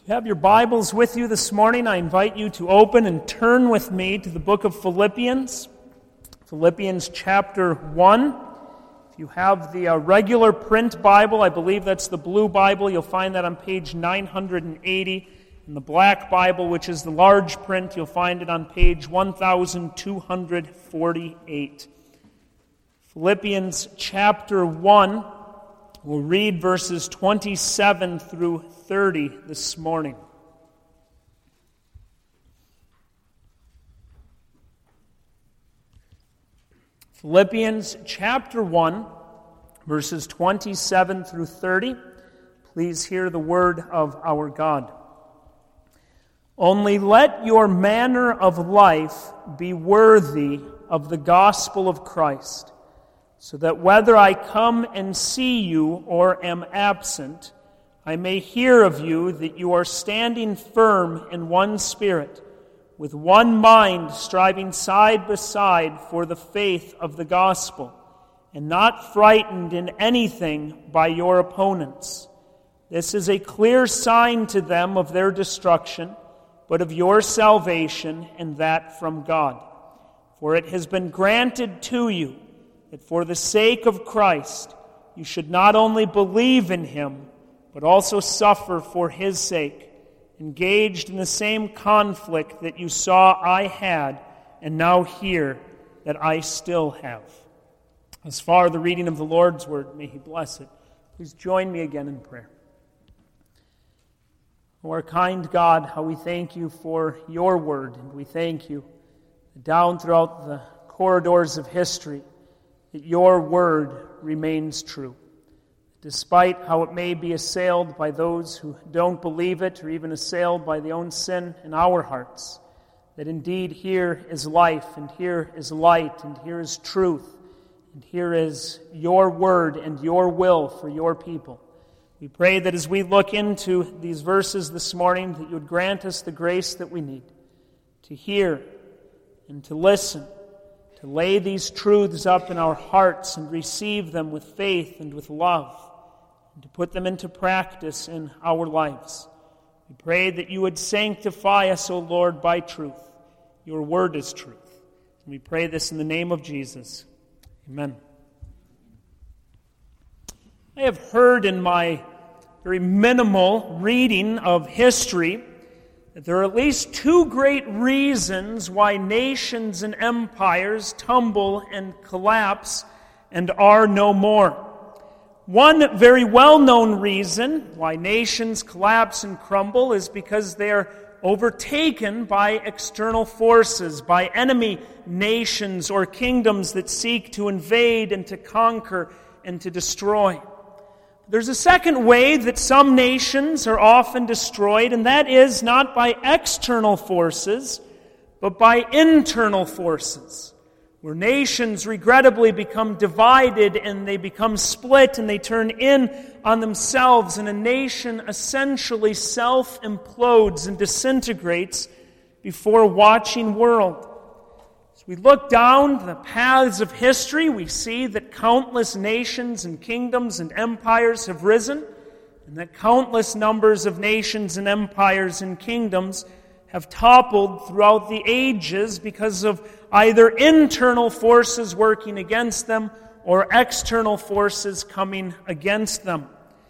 you have your Bibles with you this morning, I invite you to open and turn with me to the book of Philippians. Philippians chapter 1. If you have the regular print Bible, I believe that's the blue Bible, you'll find that on page 980. In the black Bible, which is the large print, you'll find it on page 1248. Philippians chapter 1, we'll read verses 27 through 30 this morning. Philippians chapter 1, verses 27 through 30. Please hear the word of our God. Only let your manner of life be worthy of the gospel of Christ, so that whether I come and see you or am absent, I may hear of you that you are standing firm in one spirit, with one mind striving side by side for the faith of the gospel, and not frightened in anything by your opponents. This is a clear sign to them of their destruction, but of your salvation, and that from God. For it has been granted to you that for the sake of Christ you should not only believe in him, but also suffer for his sake, engaged in the same conflict that you saw I had, and now hear that I still have. As far the reading of the Lord's word, may he bless it. Please join me again in prayer. O our kind God, how we thank you for your word, and we thank you down throughout the corridors of history that your word remains true. Despite how it may be assailed by those who don't believe it, or even assailed by the own sin in our hearts, that indeed here is life, and here is light, and here is truth, and here is your word and your will for your people. We pray that as we look into these verses this morning, that you would grant us the grace that we need to hear and to listen, to lay these truths up in our hearts and receive them with faith and with love, and to put them into practice in our lives. We pray that you would sanctify us, O Lord, by truth. Your word is truth. And we pray this in the name of Jesus. Amen. I have heard in my very minimal reading of history that there are at least two great reasons why nations and empires tumble and collapse and are no more. One very well-known reason why nations collapse and crumble is because they are overtaken by external forces, by enemy nations or kingdoms that seek to invade and to conquer and to destroy. There's a second way that some nations are often destroyed, and that is not by external forces, but by internal forces, where nations regrettably become divided and they become split and they turn in on themselves, and a nation essentially self-implodes and disintegrates before a watching world. As we look down the paths of history, we see that countless nations and kingdoms and empires have risen, and that countless numbers of nations and empires and kingdoms have toppled throughout the ages because of either internal forces working against them or external forces coming against them.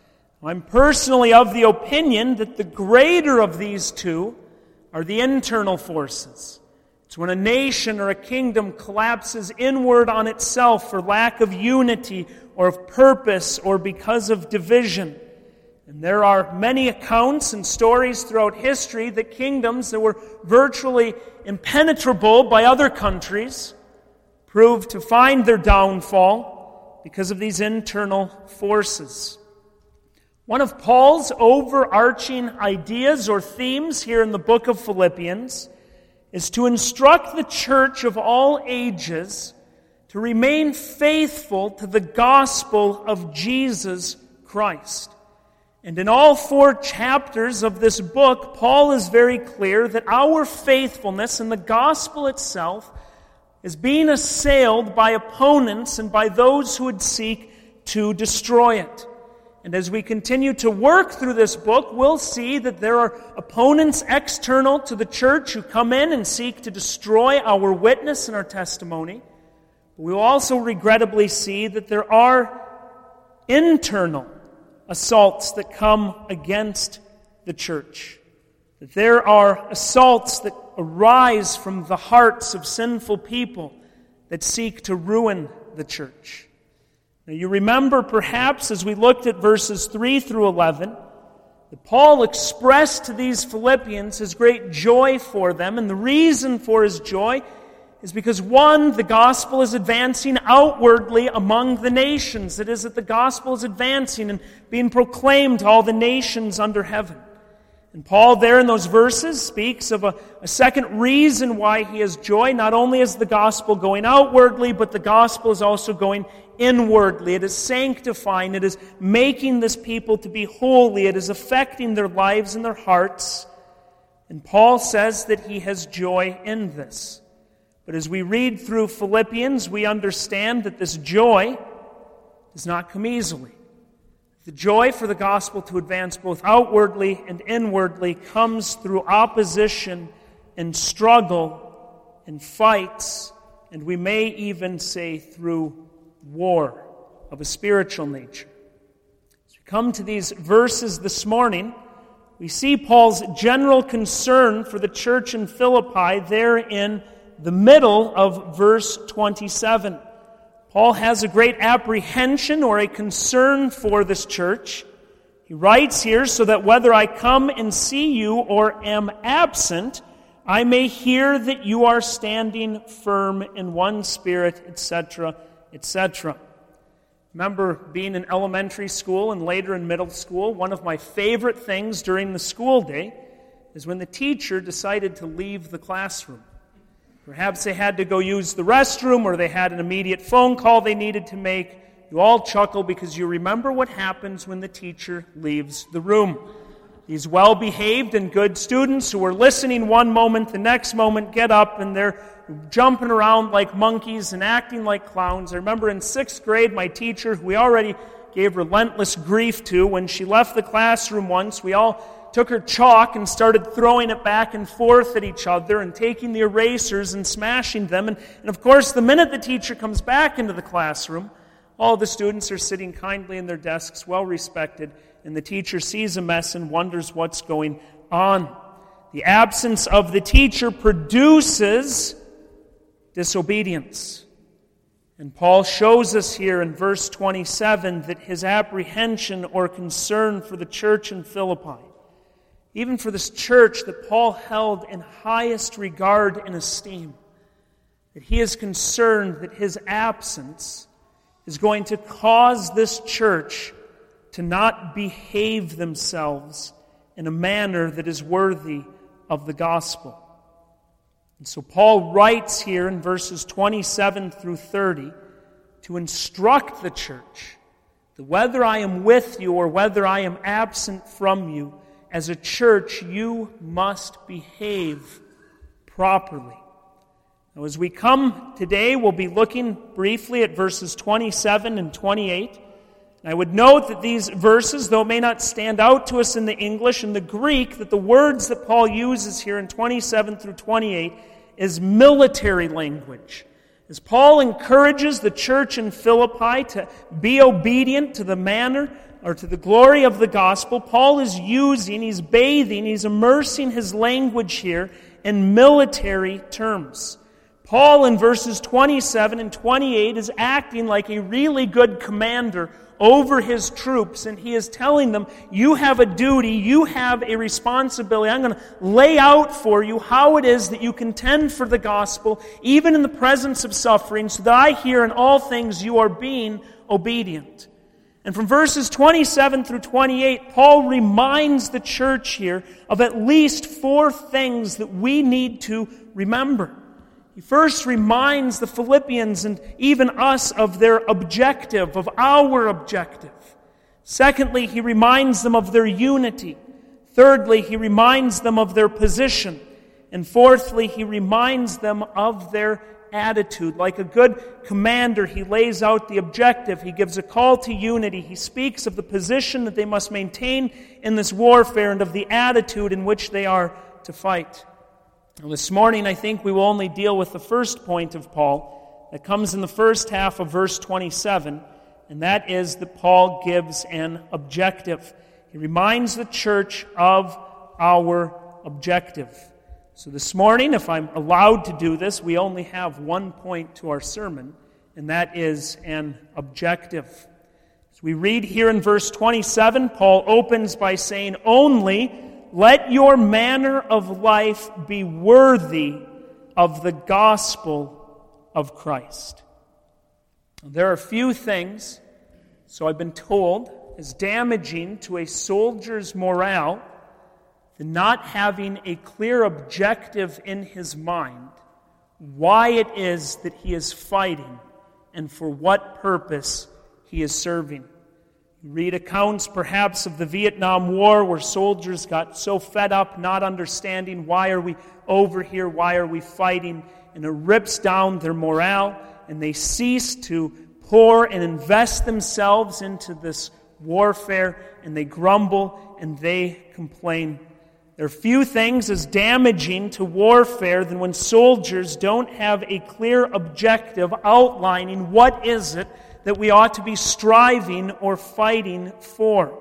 I'm personally of the opinion that the greater of these two are the internal forces. It's when a nation or a kingdom collapses inward on itself for lack of unity or of purpose or because of division. And there are many accounts and stories throughout history that kingdoms that were virtually impenetrable by other countries proved to find their downfall because of these internal forces. One of Paul's overarching ideas or themes here in the book of Philippians is to instruct the church of all ages to remain faithful to the gospel of Jesus Christ. And in all 4 chapters of this book, Paul is very clear that our faithfulness in the gospel itself is being assailed by opponents and by those who would seek to destroy it. And as we continue to work through this book, we'll see that there are opponents external to the church who come in and seek to destroy our witness and our testimony. We will also regrettably see that there are internal assaults that come against the church. That there are assaults that arise from the hearts of sinful people that seek to ruin the church. Now, you remember perhaps as we looked at verses 3 through 11, that Paul expressed to these Philippians his great joy for them, and the reason for his joy is because, one, the gospel is advancing outwardly among the nations. It is that the gospel is advancing and being proclaimed to all the nations under heaven. And Paul there in those verses speaks of a second reason why he has joy. Not only is the gospel going outwardly, but the gospel is also going inwardly. It is sanctifying. It is making this people to be holy. It is affecting their lives and their hearts. And Paul says that he has joy in this. But as we read through Philippians, we understand that this joy does not come easily. The joy for the gospel to advance both outwardly and inwardly comes through opposition and struggle and fights, and we may even say through war of a spiritual nature. As we come to these verses this morning, we see Paul's general concern for the church in Philippi there in the middle of verse 27. Paul has a great apprehension or a concern for this church. He writes here, so that whether I come and see you or am absent, I may hear that you are standing firm in one spirit, etc., etc. Remember being in elementary school and later in middle school, one of my favorite things during the school day is when the teacher decided to leave the classroom. Perhaps they had to go use the restroom or they had an immediate phone call they needed to make. You all chuckle because you remember what happens when the teacher leaves the room. These well-behaved and good students who are listening one moment, the next moment get up and they're jumping around like monkeys and acting like clowns. I remember in 6th grade, my teacher, who we already gave relentless grief to, when she left the classroom once, we all took her chalk and started throwing it back and forth at each other and taking the erasers and smashing them. And of course, the minute the teacher comes back into the classroom, all the students are sitting kindly in their desks, well respected, and the teacher sees a mess and wonders what's going on. The absence of the teacher produces disobedience. And Paul shows us here in verse 27 that his apprehension or concern for the church in Philippi, even for this church that Paul held in highest regard and esteem, that he is concerned that his absence is going to cause this church to not behave themselves in a manner that is worthy of the gospel. And so Paul writes here in verses 27 through 30 to instruct the church that whether I am with you or whether I am absent from you, as a church, you must behave properly. Now, as we come today, we'll be looking briefly at verses 27 and 28. And I would note that these verses, though it may not stand out to us in the English and the Greek, that the words that Paul uses here in 27 through 28 is military language. As Paul encourages the church in Philippi to be obedient to the manner or to the glory of the gospel, Paul is he's bathing, he's immersing his language here in military terms. Paul in verses 27 and 28 is acting like a really good commander over his troops, and he is telling them, you have a duty, you have a responsibility. I'm going to lay out for you how it is that you contend for the gospel, even in the presence of suffering, so that I hear in all things you are being obedient. And from verses 27 through 28, Paul reminds the church here of at least 4 things that we need to remember. He first reminds the Philippians and even us of their objective, of our objective. Secondly, he reminds them of their unity. Thirdly, he reminds them of their position. And fourthly, he reminds them of their attitude. Like a good commander, he lays out the objective. He gives a call to unity. He speaks of the position that they must maintain in this warfare and of the attitude in which they are to fight. Now, this morning, I think we will only deal with the first point of Paul that comes in the first half of verse 27, and that is that Paul gives an objective. He reminds the church of our objective. So this morning, if I'm allowed to do this, we only have one point to our sermon, and that is an objective. As we read here in verse 27, Paul opens by saying, "Only let your manner of life be worthy of the gospel of Christ." There are few things, so I've been told, as damaging to a soldier's morale than not having a clear objective in his mind why it is that he is fighting and for what purpose he is serving. You read accounts perhaps of the Vietnam War where soldiers got so fed up not understanding why are we over here, why are we fighting, and it rips down their morale and they cease to pour and invest themselves into this warfare, and they grumble and they complain. There are few things as damaging to warfare than when soldiers don't have a clear objective outlining what is it that we ought to be striving or fighting for.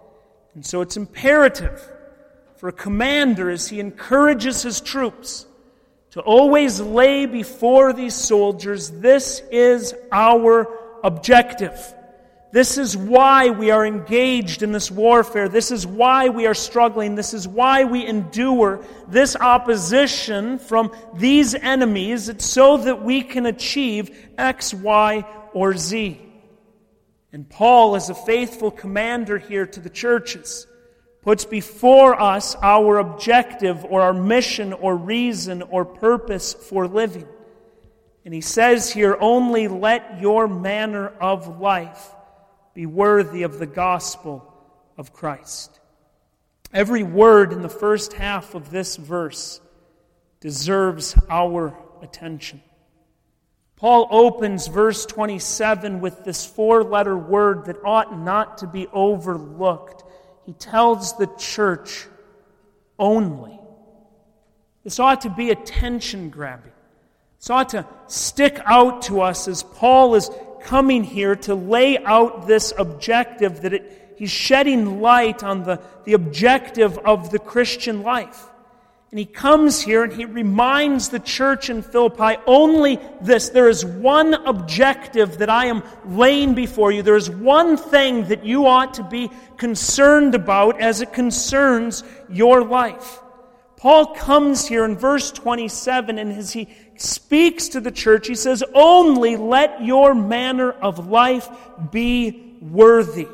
And so it's imperative for a commander as he encourages his troops to always lay before these soldiers, this is our objective. This is why we are engaged in this warfare. This is why we are struggling. This is why we endure this opposition from these enemies. It's so that we can achieve X, Y, or Z. And Paul, as a faithful commander here to the churches, puts before us our objective or our mission or reason or purpose for living. And he says here, only let your manner of life be worthy of the gospel of Christ. Every word in the first half of this verse deserves our attention. Paul opens verse 27 with this four-letter word that ought not to be overlooked. He tells the church, only. This ought to be attention-grabbing. This ought to stick out to us as Paul is coming here to lay out this objective, that he's shedding light on the objective of the Christian life. And he comes here and he reminds the church in Philippi only this. There is one objective that I am laying before you. There is one thing that you ought to be concerned about as it concerns your life. Paul comes here in verse 27, and as he speaks to the church, he says, only let your manner of life be worthy.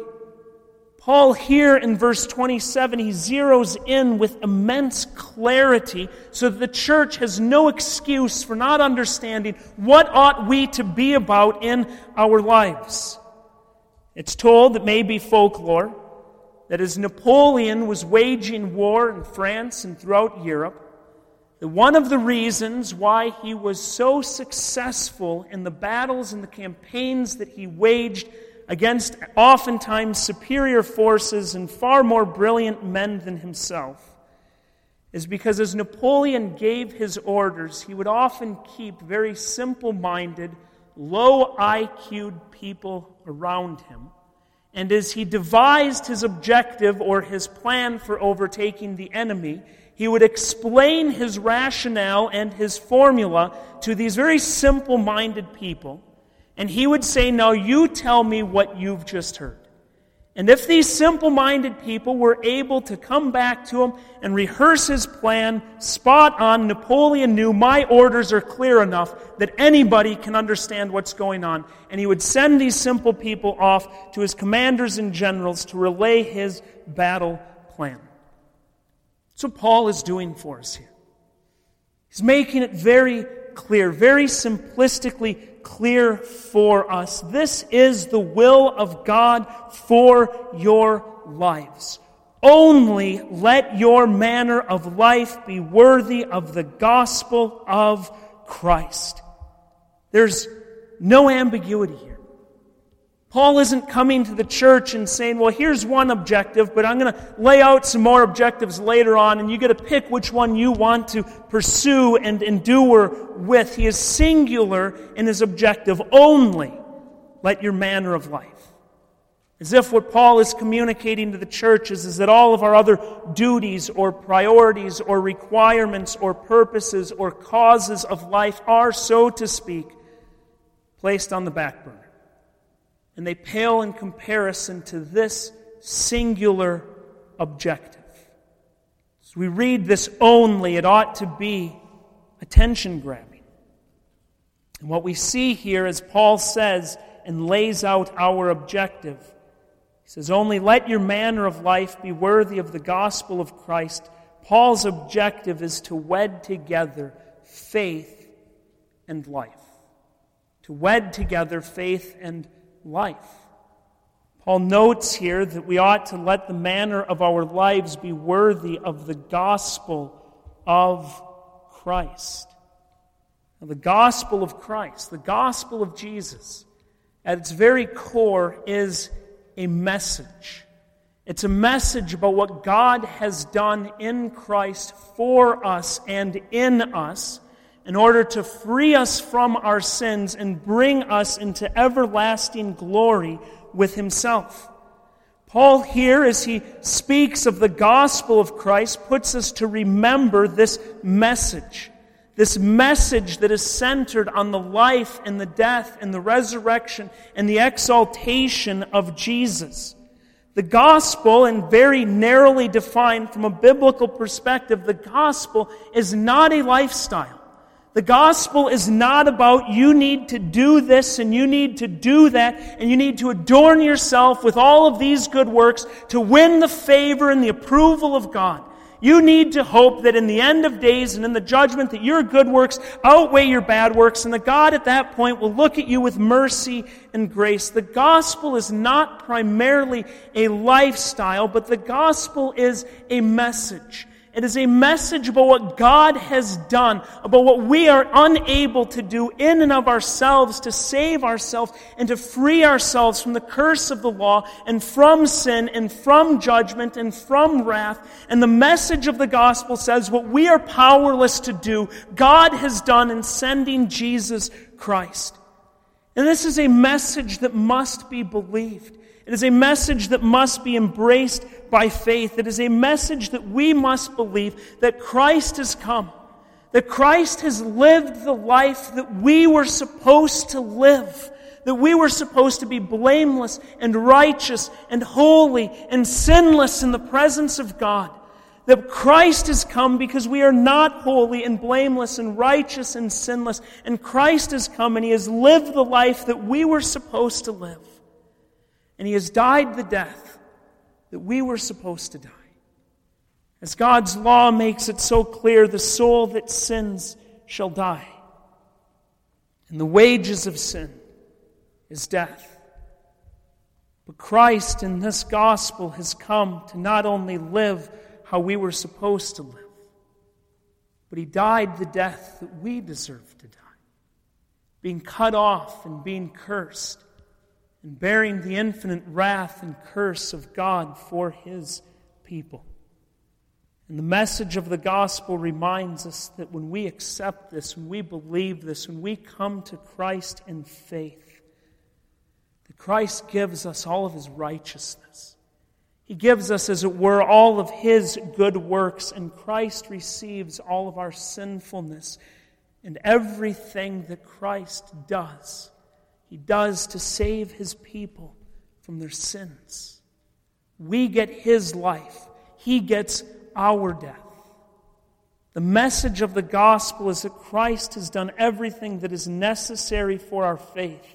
Paul here in verse 27, he zeroes in with immense clarity so that the church has no excuse for not understanding what ought we to be about in our lives. It's told, it may be folklore, that as Napoleon was waging war in France and throughout Europe, that one of the reasons why he was so successful in the battles and the campaigns that he waged against oftentimes superior forces and far more brilliant men than himself is because as Napoleon gave his orders, he would often keep very simple-minded, low IQ'd people around him. And as he devised his objective or his plan for overtaking the enemy, he would explain his rationale and his formula to these very simple-minded people. And he would say, now you tell me what you've just heard. And if these simple-minded people were able to come back to him and rehearse his plan, spot on, Napoleon knew my orders are clear enough that anybody can understand what's going on. And he would send these simple people off to his commanders and generals to relay his battle plan. That's what Paul is doing for us here. He's making it very clear, very simplistically clear for us. This is the will of God for your lives. Only let your manner of life be worthy of the gospel of Christ. There's no ambiguity here. Paul isn't coming to the church and saying, well, here's one objective, but I'm going to lay out some more objectives later on, and you get to pick which one you want to pursue and endure with. He is singular in his objective only. Let your manner of life. As if what Paul is communicating to the church is that all of our other duties or priorities or requirements or purposes or causes of life are, so to speak, placed on the back burner. And they pale in comparison to this singular objective. As we read this only, it ought to be attention-grabbing. And what we see here, as Paul says and lays out our objective, he says, only let your manner of life be worthy of the gospel of Christ. Paul's objective is to wed together faith and life. To wed together faith and life. Paul notes here that we ought to let the manner of our lives be worthy of the gospel of Christ. Now, the gospel of Christ, the gospel of Jesus, at its very core is a message. It's a message about what God has done in Christ for us and in us in order to free us from our sins and bring us into everlasting glory with Himself. Paul here, as he speaks of the gospel of Christ, puts us to remember this message that is centered on the life and the death and the resurrection and the exaltation of Jesus. The gospel, and very narrowly defined from a biblical perspective, the gospel is not a lifestyle. The gospel is not about you need to do this and you need to do that and you need to adorn yourself with all of these good works to win the favor and the approval of God. You need to hope that in the end of days and in the judgment that your good works outweigh your bad works and that God at that point will look at you with mercy and grace. The gospel is not primarily a lifestyle, but the gospel is a message. It is a message about what God has done, about what we are unable to do in and of ourselves to save ourselves and to free ourselves from the curse of the law and from sin and from judgment and from wrath. And the message of the gospel says what we are powerless to do, God has done in sending Jesus Christ. And this is a message that must be believed. It is a message that must be embraced by faith. It is a message that we must believe that Christ has come, that Christ has lived the life that we were supposed to live, that we were supposed to be blameless and righteous and holy and sinless in the presence of God. That Christ has come because we are not holy and blameless and righteous and sinless. And Christ has come and He has lived the life that we were supposed to live. And He has died the death that we were supposed to die. As God's law makes it so clear, the soul that sins shall die. And the wages of sin is death. But Christ in this gospel has come to not only live how we were supposed to live, but He died the death that we deserve to die. Being cut off and being cursed, and bearing the infinite wrath and curse of God for His people. And the message of the gospel reminds us that when we accept this, when we believe this, when we come to Christ in faith, that Christ gives us all of His righteousness. He gives us, as it were, all of His good works, and Christ receives all of our sinfulness and everything that Christ does. He does to save His people from their sins. We get His life. He gets our death. The message of the gospel is that Christ has done everything that is necessary for our faith.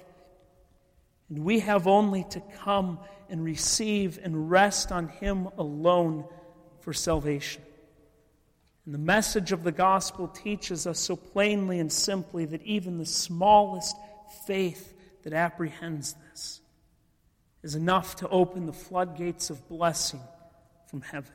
And we have only to come and receive and rest on Him alone for salvation. And the message of the gospel teaches us so plainly and simply that even the smallest faith that apprehends this is enough to open the floodgates of blessing from heaven.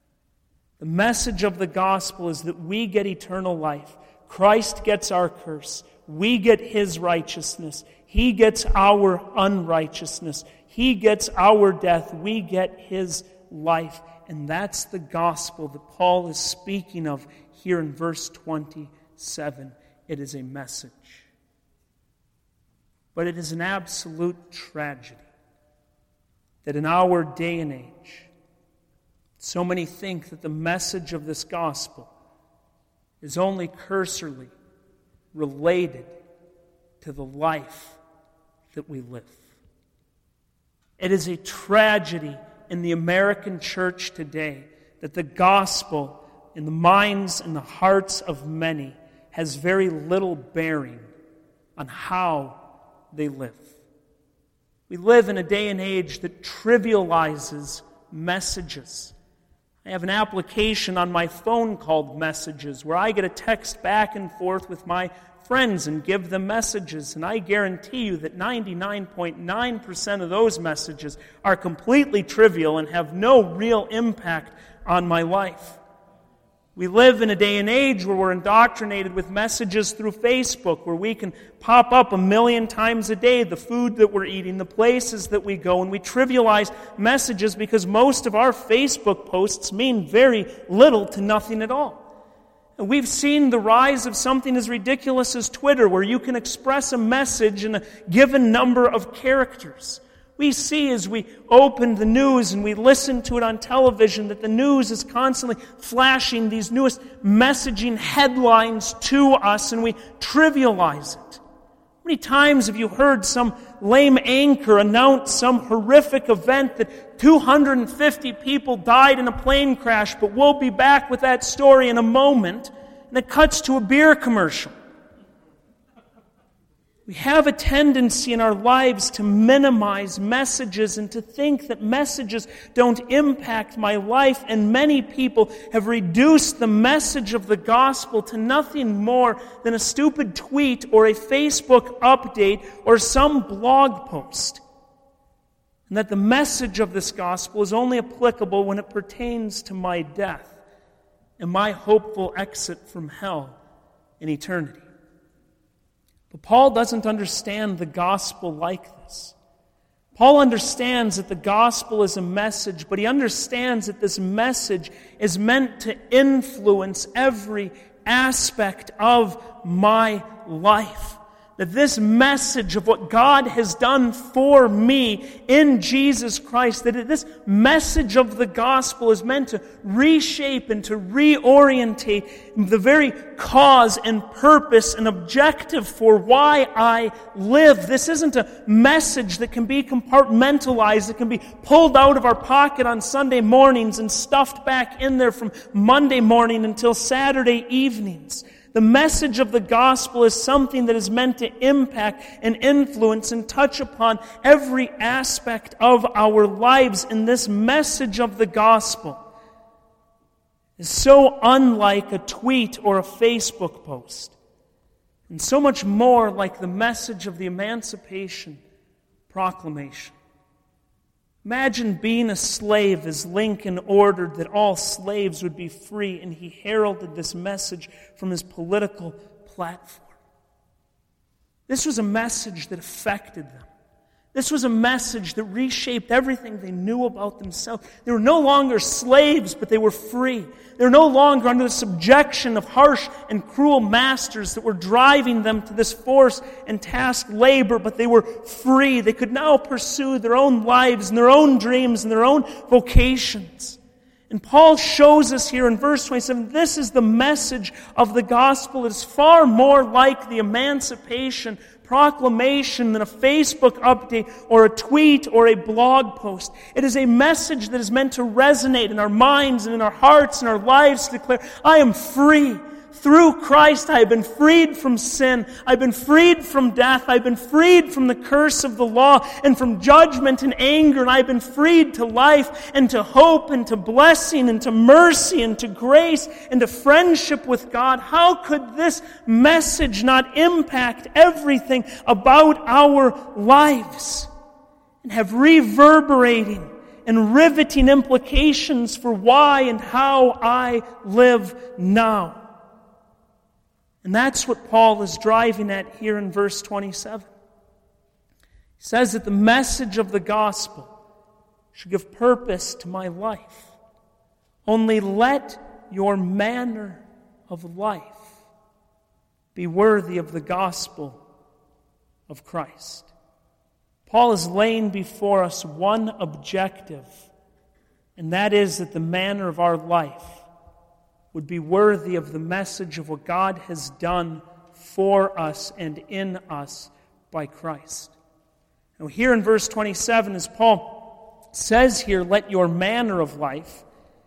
The message of the gospel is that we get eternal life. Christ gets our curse. we get His righteousness. He gets our unrighteousness. He gets our death. We get His life. And that's the gospel that Paul is speaking of here in verse 27. It is a message. But it is an absolute tragedy that in our day and age, so many think that the message of this gospel is only cursorily related to the life that we live. It is a tragedy in the American church today that the gospel in the minds and the hearts of many has very little bearing on how they live. We live in a day and age that trivializes messages. I have an application on my phone called Messages where I get a text back and forth with my friends and give them messages, and I guarantee you that 99.9% of those messages are completely trivial and have no real impact on my life. We live in a day and age where we're indoctrinated with messages through Facebook, where we can pop up 1 million times a day the food that we're eating, the places that we go, and we trivialize messages because most of our Facebook posts mean very little to nothing at all. And we've seen the rise of something as ridiculous as Twitter, where you can express a message in a given number of characters. We see as we open the news and we listen to it on television that the news is constantly flashing these newest messaging headlines to us, and we trivialize it. How many times have you heard some lame anchor announce some horrific event that 250 people died in a plane crash, but we'll be back with that story in a moment, and it cuts to a beer commercial? We have a tendency in our lives to minimize messages and to think that messages don't impact my life, and many people have reduced the message of the gospel to nothing more than a stupid tweet or a Facebook update or some blog post. And that the message of this gospel is only applicable when it pertains to my death and my hopeful exit from hell in eternity. But Paul doesn't understand the gospel like this. Paul understands that the gospel is a message, but he understands that this message is meant to influence every aspect of my life. That this message of what God has done for me in Jesus Christ, that this message of the gospel is meant to reshape and to reorientate the very cause and purpose and objective for why I live. This isn't a message that can be compartmentalized, that can be pulled out of our pocket on Sunday mornings and stuffed back in there from Monday morning until Saturday evenings. The message of the gospel is something that is meant to impact and influence and touch upon every aspect of our lives. And this message of the gospel is so unlike a tweet or a Facebook post, and so much more like the message of the Emancipation Proclamation. Imagine being a slave as Lincoln ordered that all slaves would be free, and he heralded this message from his political platform. This was a message that affected them. This was a message that reshaped everything they knew about themselves. They were no longer slaves, but they were free. They were no longer under the subjection of harsh and cruel masters that were driving them to this forced and tasked labor, but they were free. They could now pursue their own lives and their own dreams and their own vocations. And Paul shows us here in verse 27, this is the message of the gospel. It is far more like the Emancipation Proclamation than a Facebook update or a tweet or a blog post. It is a message that is meant to resonate in our minds and in our hearts and our lives to declare, I am free. Through Christ, I have been freed from sin. I've been freed from death. I've been freed from the curse of the law and from judgment and anger. And I've been freed to life and to hope and to blessing and to mercy and to grace and to friendship with God. How could this message not impact everything about our lives and have reverberating and riveting implications for why and how I live now? And that's what Paul is driving at here in verse 27. He says that the message of the gospel should give purpose to my life. Only let your manner of life be worthy of the gospel of Christ. Paul is laying before us one objective, and that is that the manner of our life would be worthy of the message of what God has done for us and in us by Christ. Now here in verse 27, as Paul says here, let your manner of life,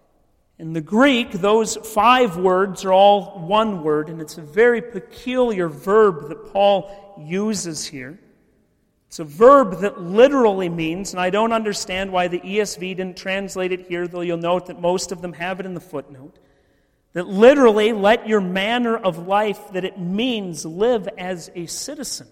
in the Greek, those 5 words are all one word, and it's a very peculiar verb that Paul uses here. It's a verb that literally means, and I don't understand why the ESV didn't translate it here, though you'll note that most of them have it in the footnote, that literally, let your manner of life, that it means live as a citizen.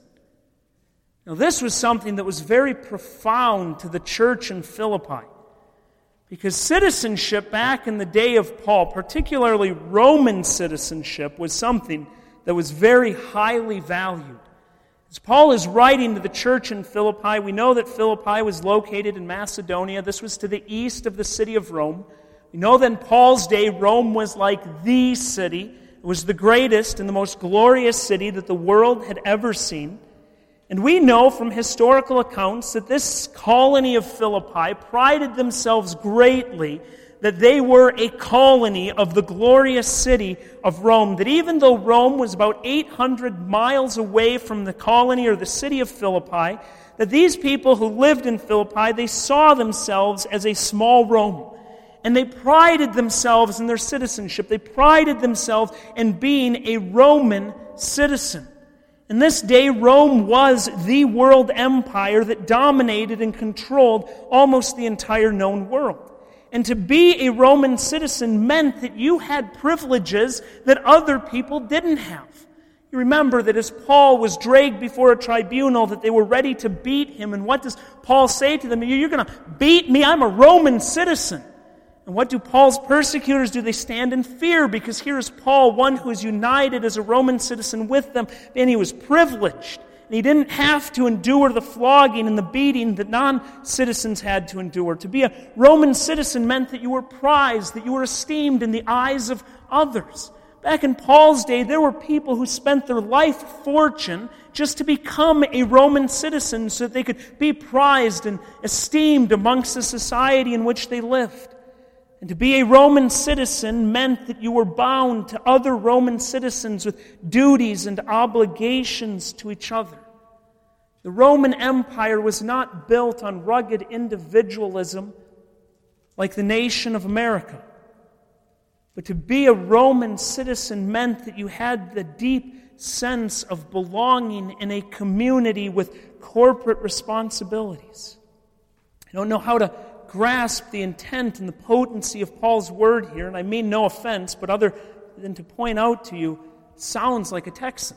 Now this was something that was very profound to the church in Philippi. Because citizenship back in the day of Paul, particularly Roman citizenship, was something that was very highly valued. As Paul is writing to the church in Philippi, we know that Philippi was located in Macedonia. This was to the east of the city of Rome. We know that in Paul's day, Rome was like the city. It was the greatest and the most glorious city that the world had ever seen. And we know from historical accounts that this colony of Philippi prided themselves greatly that they were a colony of the glorious city of Rome. That even though Rome was about 800 miles away from the colony or the city of Philippi, that these people who lived in Philippi, they saw themselves as a small Rome. And they prided themselves in their citizenship. They prided themselves in being a Roman citizen. In this day, Rome was the world empire that dominated and controlled almost the entire known world. And to be a Roman citizen meant that you had privileges that other people didn't have. You remember that as Paul was dragged before a tribunal, that they were ready to beat him. And what does Paul say to them? You're going to beat me? I'm a Roman citizen. And what do Paul's persecutors do? They stand in fear, because here is Paul, one who is united as a Roman citizen with them, and he was privileged. And he didn't have to endure the flogging and the beating that non-citizens had to endure. To be a Roman citizen meant that you were prized, that you were esteemed in the eyes of others. Back in Paul's day, there were people who spent their life fortune just to become a Roman citizen so that they could be prized and esteemed amongst the society in which they lived. And to be a Roman citizen meant that you were bound to other Roman citizens with duties and obligations to each other. The Roman Empire was not built on rugged individualism like the nation of America. But to be a Roman citizen meant that you had the deep sense of belonging in a community with corporate responsibilities. I don't know how to grasp the intent and the potency of Paul's word here, and I mean no offense, but other than to point out to you, sounds like a Texan.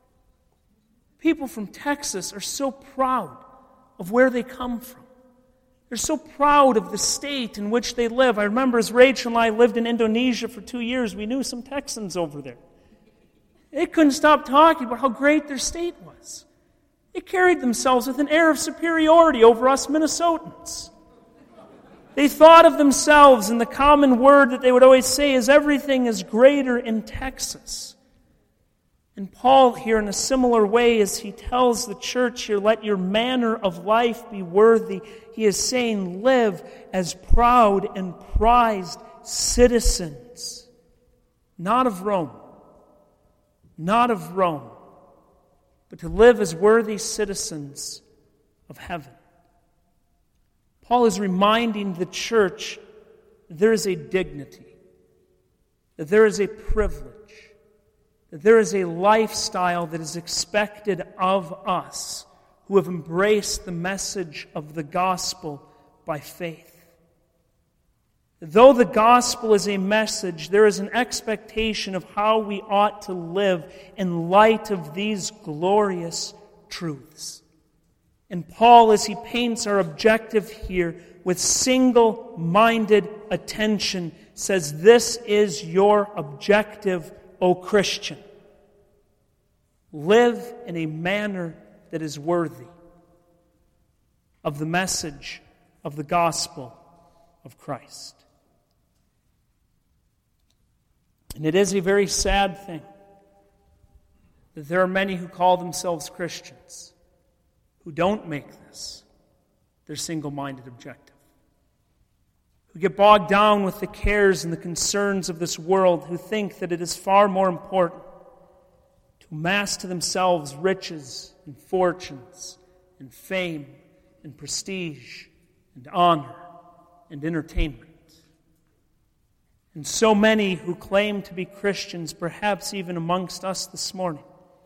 People from Texas are so proud of where they come from. They're so proud of the state in which they live. I remember as Rachel and I lived in Indonesia for 2 years, we knew some Texans over there. They couldn't stop talking about how great their state was. They carried themselves with an air of superiority over us Minnesotans. They thought of themselves, and the common word that they would always say is everything is greater in Texas. And Paul here, in a similar way, as he tells the church here, let your manner of life be worthy, he is saying, live as proud and prized citizens, not of Rome, but to live as worthy citizens of heaven. Paul is reminding the church that there is a dignity, that there is a privilege, that there is a lifestyle that is expected of us who have embraced the message of the gospel by faith. Though the gospel is a message, there is an expectation of how we ought to live in light of these glorious truths. And Paul, as he paints our objective here with single-minded attention, says, this is your objective, O Christian. live in a manner that is worthy of the message of the gospel of Christ. And it is a very sad thing that there are many who call themselves Christians who don't make this their single-minded objective, who get bogged down with the cares and the concerns of this world, who think that it is far more important to amass to themselves riches and fortunes and fame and prestige and honor and entertainment. And so many who claim to be Christians, perhaps even amongst us this morning,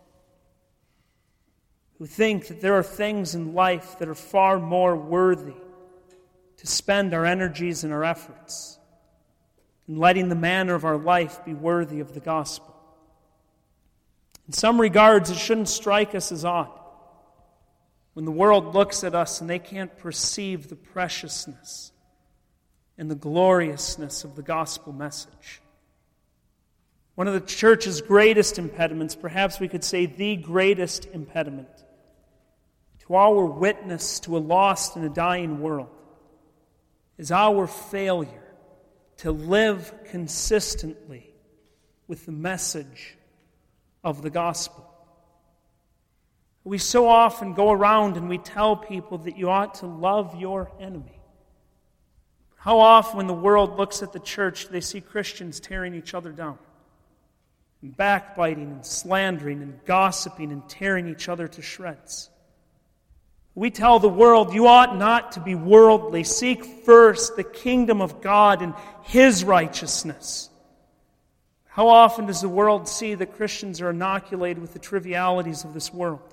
who think that there are things in life that are far more worthy to spend our energies and our efforts in letting the manner of our life be worthy of the gospel. In some regards, it shouldn't strike us as odd when the world looks at us and they can't perceive the preciousness and the gloriousness of the gospel message. One of the church's greatest impediments, perhaps we could say the greatest impediment, to our witness to a lost and a dying world is our failure to live consistently with the message of the gospel. We so often go around and we tell people that you ought to love your enemy. How often when the world looks at the church, they see Christians tearing each other down, and backbiting and slandering and gossiping and tearing each other to shreds. We tell the world, you ought not to be worldly. Seek first the kingdom of God and His righteousness. How often does the world see that Christians are inoculated with the trivialities of this world?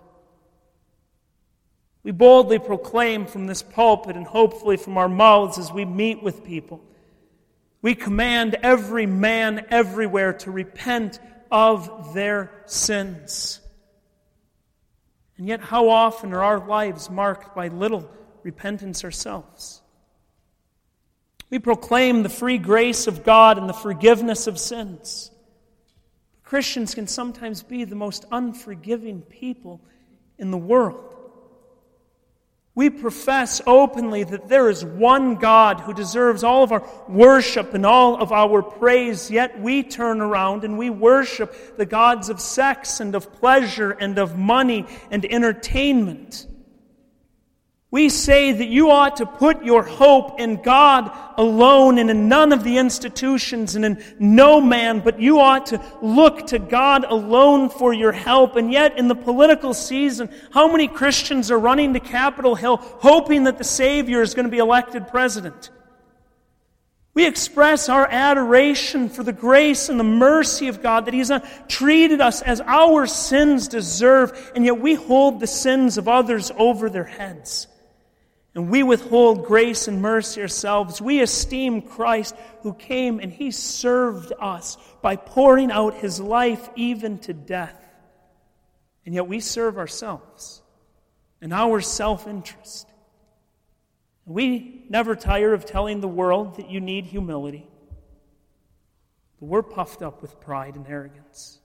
We boldly proclaim from this pulpit and hopefully from our mouths as we meet with people. We command every man everywhere to repent of their sins. And yet, how often are our lives marked by little repentance ourselves? We proclaim the free grace of God and the forgiveness of sins. Christians can sometimes be the most unforgiving people in the world. We profess openly that there is one God who deserves all of our worship and all of our praise, yet we turn around and we worship the gods of sex and of pleasure and of money and entertainment. We say that you ought to put your hope in God alone and in none of the institutions and in no man, but you ought to look to God alone for your help. And yet in the political season, how many Christians are running to Capitol Hill hoping that the Savior is going to be elected president? We express our adoration for the grace and the mercy of God, that He has not treated us as our sins deserve, and yet we hold the sins of others over their heads. And we withhold grace and mercy ourselves. We esteem Christ who came and He served us by pouring out His life even to death. And yet we serve ourselves and our self-interest. We never tire of telling the world that you need humility. But we're puffed up with pride and arrogance.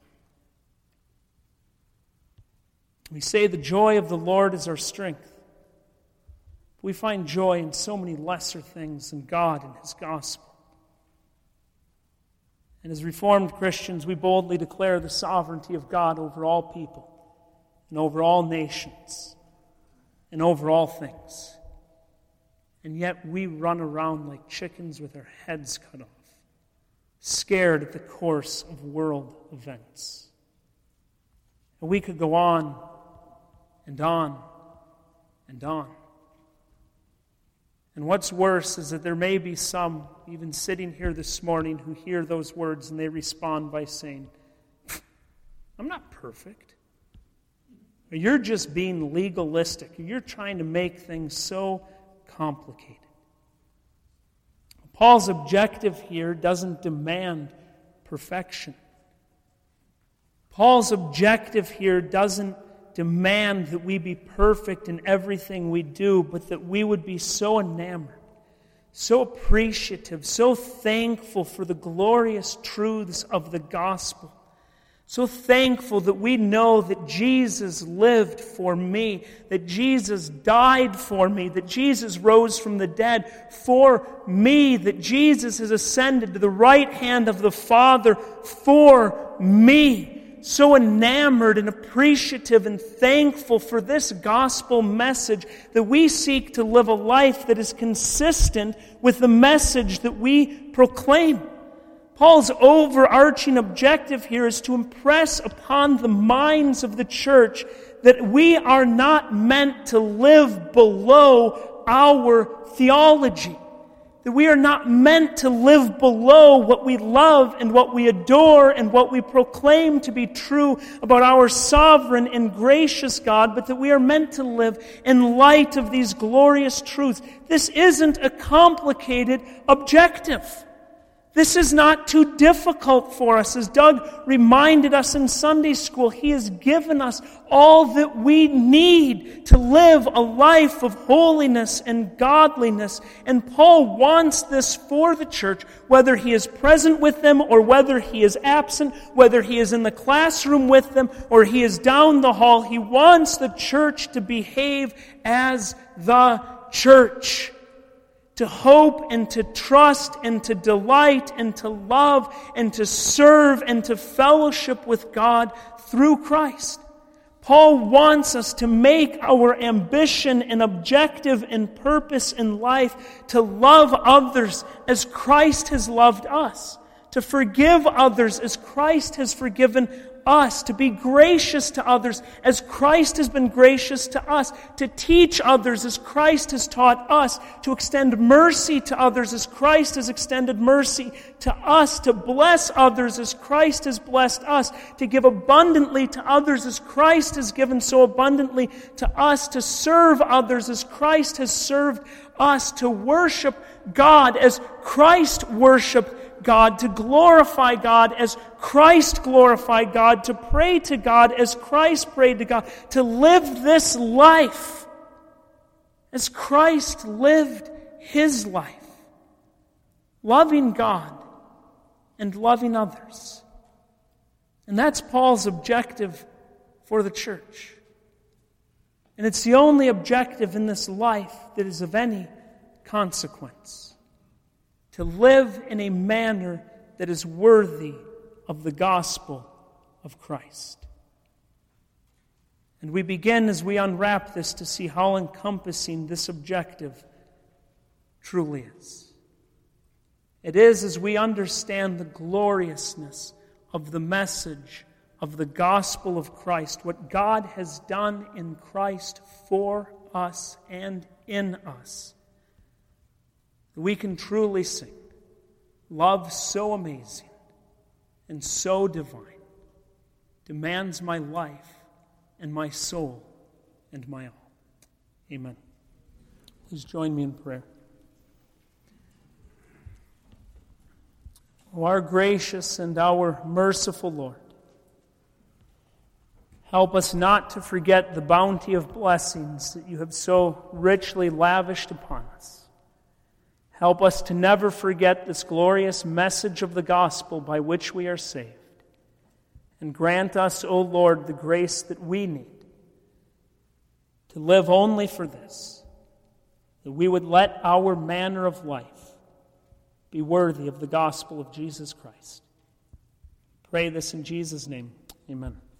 We say the joy of the Lord is our strength. We find joy in so many lesser things than God and His gospel. And as Reformed Christians, we boldly declare the sovereignty of God over all people and over all nations and over all things. And yet we run around like chickens with our heads cut off, scared at the course of world events. And we could go on and on and on. And what's worse is that there may be some, even sitting here this morning, who hear those words and they respond by saying, I'm not perfect. Or you're just being legalistic. Or you're trying to make things so complicated. Paul's objective here doesn't demand perfection. Paul's objective here doesn't demand that we be perfect in everything we do, but that we would be so enamored, so appreciative, so thankful for the glorious truths of the gospel, So thankful that we know that Jesus lived for me, that Jesus died for me, that Jesus rose from the dead for me, that Jesus has ascended to the right hand of the Father for me. So enamored and appreciative and thankful for this gospel message that we seek to live a life that is consistent with the message that we proclaim. Paul's overarching objective here is to impress upon the minds of the church that we are not meant to live below our theology. That we are not meant to live below what we love and what we adore and what we proclaim to be true about our sovereign and gracious God, but that we are meant to live in light of these glorious truths. This isn't a complicated objective. This is not too difficult for us. As Doug reminded us in Sunday school, he has given us all that we need to live a life of holiness and godliness. And Paul wants this for the church, whether he is present with them or whether he is absent, whether he is in the classroom with them or he is down the hall. He wants the church to behave as the church. To hope and to trust and to delight and to love and to serve and to fellowship with God through Christ. Paul wants us to make our ambition and objective and purpose in life to love others as Christ has loved us, to forgive others as Christ has forgiven us, to be gracious to others as Christ has been gracious to us, to teach others as Christ has taught us, to extend mercy to others as Christ has extended mercy to us, to bless others as Christ has blessed us, to give abundantly to others as Christ has given so abundantly to us, to serve others as Christ has served us, to worship God as Christ worshiped God, to glorify God as Christ glorified God, to pray to God as Christ prayed to God, to live this life as Christ lived his life, loving God and loving others. And that's Paul's objective for the church. And it's the only objective in this life that is of any consequence. To live in a manner that is worthy of the gospel of Christ. And we begin as we unwrap this to see how encompassing this objective truly is. It is as we understand the gloriousness of the message of the gospel of Christ, what God has done in Christ for us and in us, we can truly sing, love so amazing and so divine demands my life and my soul and my all. Amen. Please join me in prayer. O our gracious and our merciful Lord, help us not to forget the bounty of blessings that you have so richly lavished upon us. Help us to never forget this glorious message of the gospel by which we are saved. And grant us, O Lord, the grace that we need to live only for this, that we would let our manner of life be worthy of the gospel of Jesus Christ. Pray this in Jesus' name. Amen.